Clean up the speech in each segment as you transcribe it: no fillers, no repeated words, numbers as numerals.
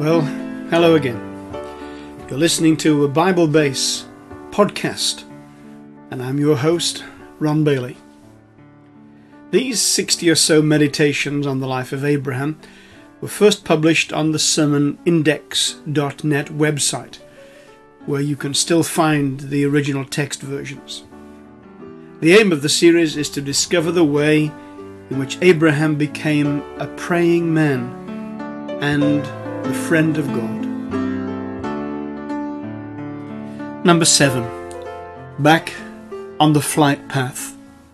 Well, hello again. You're listening to a Bible Base podcast, and I'm your host, Ron Bailey. These 60 or so meditations on the life of Abraham were first published on the sermonindex.net website, where you can still find the original text versions. The aim of the series is to discover the way in which Abraham became a praying man and the friend of God. Number 7. Back on the flight path.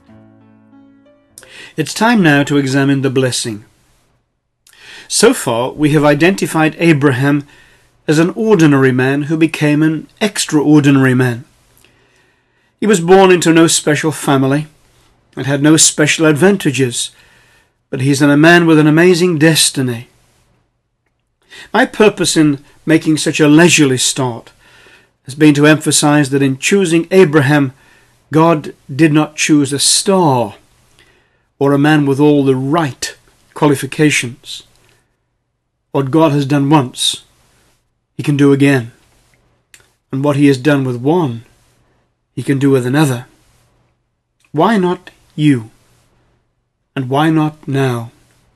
It's time now to examine the blessing. So far, we have identified Abraham as an ordinary man who became an extraordinary man. He was born into no special family and had no special advantages, but he's a man with an amazing destiny. My purpose in making such a leisurely start has been to emphasize that in choosing Abraham, God did not choose a star or a man with all the right qualifications. What God has done once, he can do again. And what he has done with one, he can do with another. Why not you? And why not now?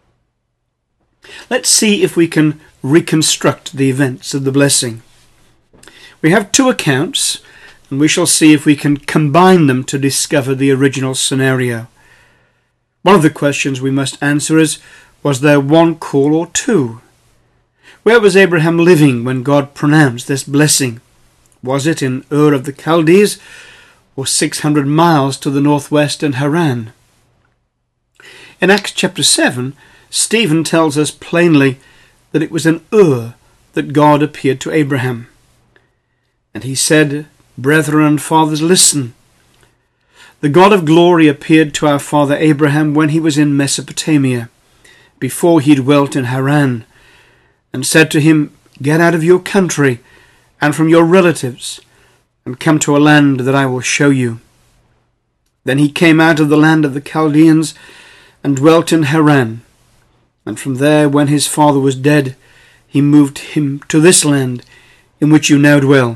Let's see if we can reconstruct the events of the blessing. We have two accounts, and we shall see if we can combine them to discover the original scenario. One of the questions we must answer is, was there one call or two? Where was Abraham living when God pronounced this blessing? Was it in Ur of the Chaldees, or 600 miles to the northwest in Haran? In Acts chapter 7, Stephen tells us plainly that it was in Ur that God appeared to Abraham. And he said, "Brethren and fathers, listen. The God of glory appeared to our father Abraham when he was in Mesopotamia, before he dwelt in Haran, and said to him, Get out of your country and from your relatives, and come to a land that I will show you. Then he came out of the land of the Chaldeans and dwelt in Haran. And from there, when his father was dead, he moved him to this land in which you now dwell."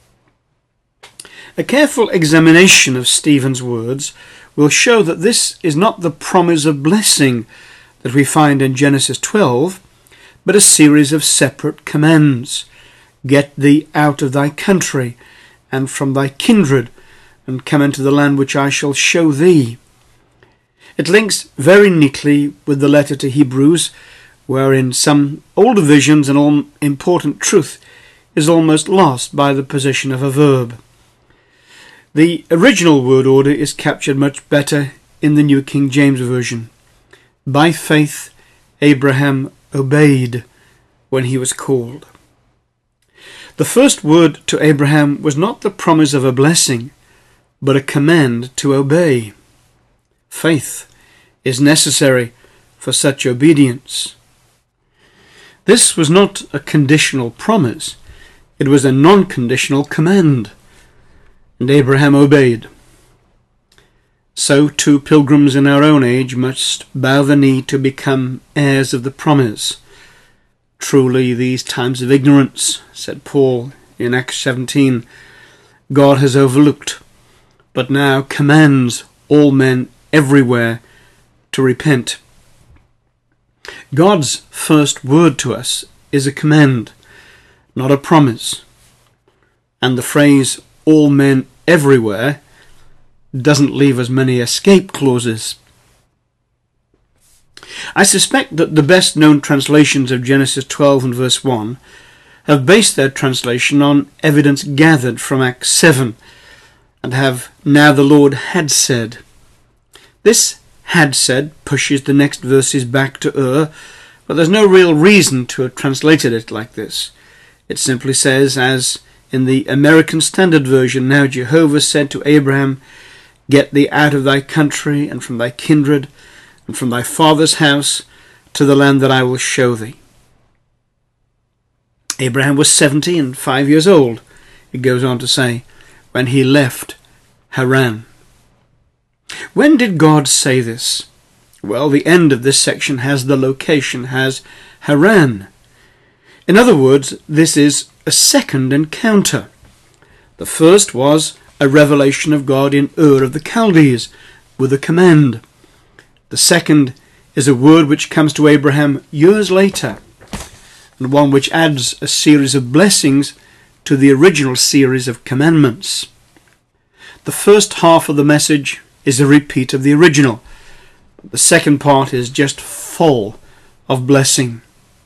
A careful examination of Stephen's words will show that this is not the promise of blessing that we find in Genesis 12, but a series of separate commands. Get thee out of thy country and from thy kindred, and come into the land which I shall show thee. It links very neatly with the letter to Hebrews, wherein some older visions and all important truth is almost lost by the position of a verb. The original word order is captured much better in the New King James Version. By faith, Abraham obeyed when he was called. The first word to Abraham was not the promise of a blessing, but a command to obey. Faith is necessary for such obedience. This was not a conditional promise, it was a non-conditional command, and Abraham obeyed. So too pilgrims in our own age must bow the knee to become heirs of the promise. Truly these times of ignorance, said Paul in Acts 17, God has overlooked, but now commands all men everywhere to repent. God's first word to us is a command, not a promise. And the phrase all men everywhere doesn't leave us many escape clauses. I suspect that the best known translations of Genesis 12 and verse 1 have based their translation on evidence gathered from Acts 7 and have now the Lord had said. This had said pushes the next verses back to Ur, but there's no real reason to have translated it like this. It simply says, as in the American Standard Version, now Jehovah said to Abraham, Get thee out of thy country and from thy kindred and from thy father's house to the land that I will show thee. Abraham was 70 and 5 years old, it goes on to say, when he left Haran. When did God say this? Well, the end of this section has the location, has Haran. In other words, this is a second encounter. The first was a revelation of God in Ur of the Chaldees with a command. The second is a word which comes to Abraham years later, and one which adds a series of blessings to the original series of commandments. The first half of the message is a repeat of the original. The second part is just full of blessing.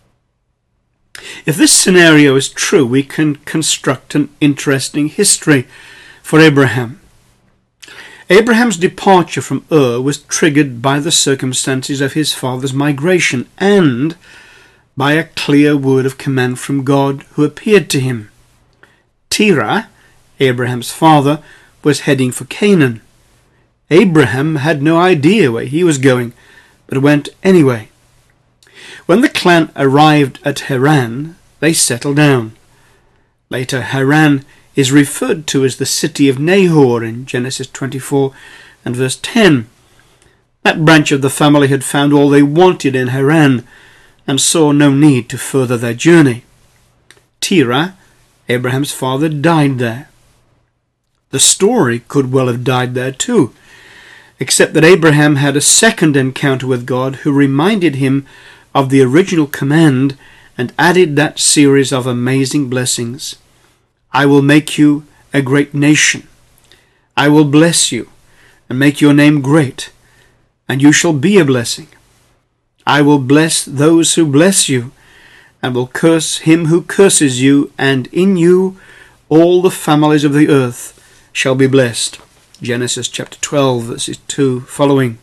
If this scenario is true, we can construct an interesting history for Abraham. Abraham's departure from Ur was triggered by the circumstances of his father's migration and by a clear word of command from God who appeared to him. Terah, Abraham's father, was heading for Canaan. Abraham had no idea where he was going, but went anyway. When the clan arrived at Haran, they settled down. Later, Haran is referred to as the city of Nahor in Genesis 24 and verse 10. That branch of the family had found all they wanted in Haran and saw no need to further their journey. Terah, Abraham's father, died there. The story could well have died there too, except that Abraham had a second encounter with God who reminded him of the original command and added that series of amazing blessings. I will make you a great nation. I will bless you and make your name great, and you shall be a blessing. I will bless those who bless you, and will curse him who curses you, and in you all the families of the earth shall be blessed. Genesis chapter 12, verses 2 following.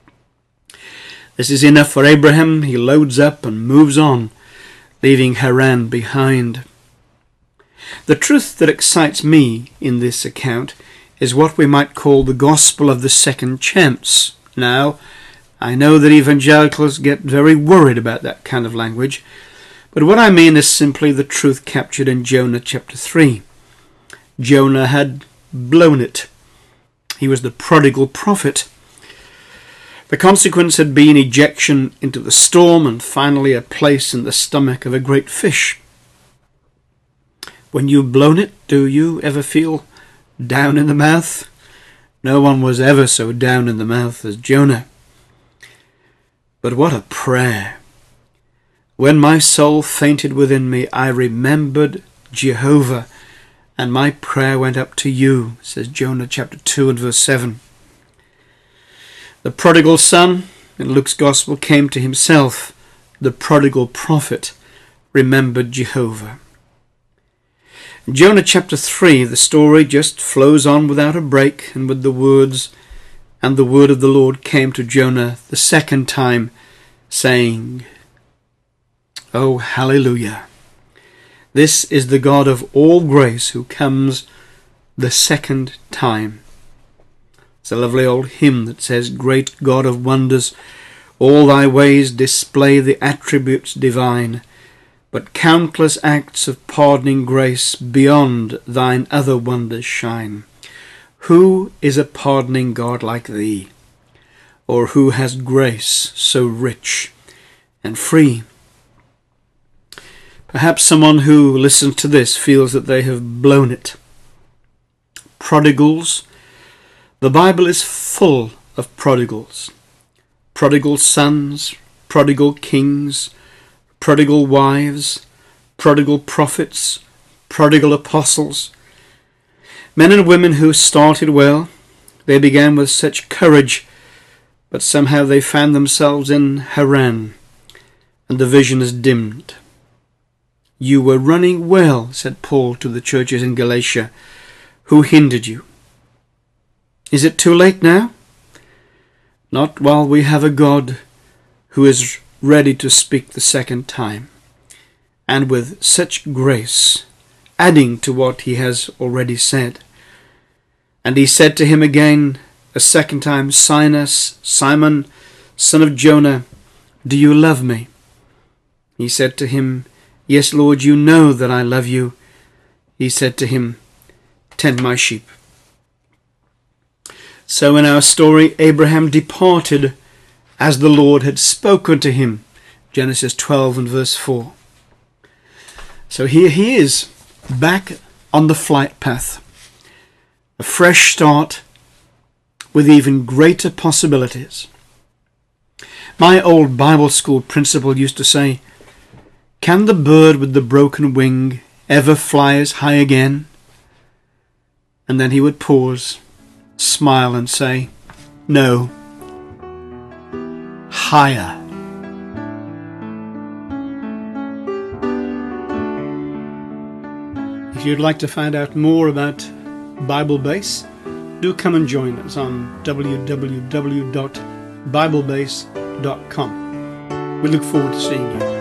This is enough for Abraham. He loads up and moves on, leaving Haran behind. The truth that excites me in this account is what we might call the gospel of the second chance. Now, I know that evangelicals get very worried about that kind of language, but what I mean is simply the truth captured in Jonah chapter 3. Jonah had blown it. He was the prodigal prophet. The consequence had been ejection into the storm and finally a place in the stomach of a great fish. When you've blown it, do you ever feel down in the mouth? No one was ever so down in the mouth as Jonah. But what a prayer! When my soul fainted within me, I remembered Jehovah, and my prayer went up to you, says Jonah chapter 2 and verse 7. The prodigal son in Luke's gospel came to himself. The prodigal prophet remembered Jehovah. In Jonah chapter 3, the story just flows on without a break, and with the words, "And the word of the Lord came to Jonah the second time, saying," Oh, hallelujah! This is the God of all grace who comes the second time. It's a lovely old hymn that says, Great God of wonders, all thy ways display the attributes divine, but countless acts of pardoning grace beyond thine other wonders shine. Who is a pardoning God like thee? Or who has grace so rich and free? Perhaps someone who listens to this feels that they have blown it. Prodigals. The Bible is full of prodigals. Prodigal sons, prodigal kings, prodigal wives, prodigal prophets, prodigal apostles. Men and women who started well. They began with such courage, but somehow they found themselves in Haran, and the vision is dimmed. You were running well, said Paul to the churches in Galatia. Who hindered you? Is it too late now? Not while we have a God who is ready to speak the second time, and with such grace, adding to what he has already said. And he said to him again a second time, Simon, son of Jonah, do you love me? He said to him, Yes, Lord, you know that I love you. He said to him, Tend my sheep. So in our story, Abraham departed as the Lord had spoken to him. Genesis 12 and verse 4. So here he is, back on the flight path. A fresh start with even greater possibilities. My old Bible school principal used to say, "Can the bird with the broken wing ever fly as high again?" And then he would pause, smile and say, "No, higher." If you'd like to find out more about Bible Base, do come and join us on www.biblebase.com. We look forward to seeing you.